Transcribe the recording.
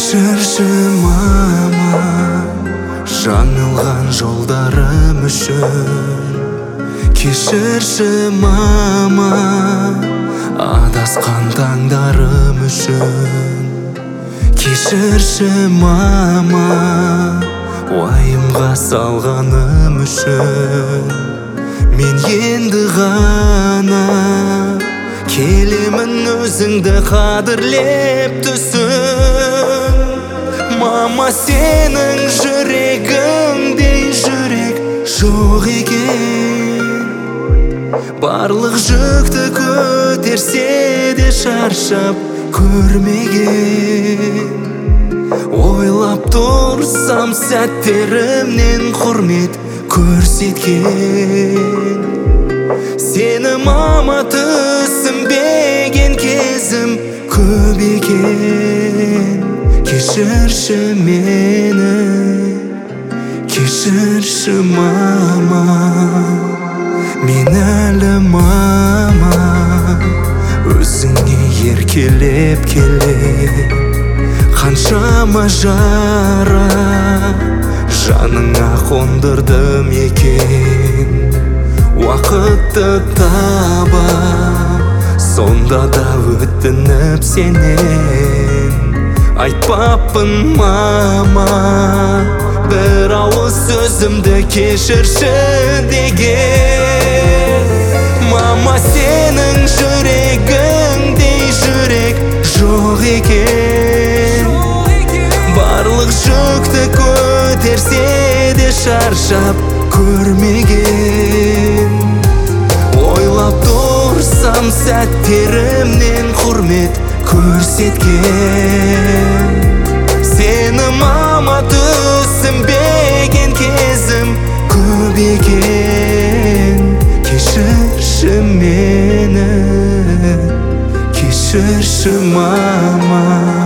Кешірші мама, жаңылған жолдарым үшін. Кешірші мама, адасқан таңдарым үшін. Кешірші мама, уайымға салғаным үшін. Мен енді ғана келемін өзіңді қадірлеп түсін. Мама, сенің жүрегіңдей жүрек жоқ екен. Барлық жүкті көтерсе де шаршап көрмеген. Ойлап тұрсам сәттерімнен құрмет көрсеткен. Сені мама түсінбеген кезім көп екен. Кешірші мені, кешірші мама. Мен әлі мама, өзіңе еркелеп келем. Қаншама жара жаныңа қондырдым екен. Уақытты таба, сонда да өтініп сенен. Айтпаппын мама, бір ауыз сөзімді кешірші деген. Мама, сенің жүрегіңдей жүрек жоқ екен. Барлық жүкті көтерсе де шаршап көрмеген. Ойлап тұрсам сәттерімнен құрмет көрсеткен. Сені мама түсінбеген кезім көп екен. Кешірші мені, кешірші мама.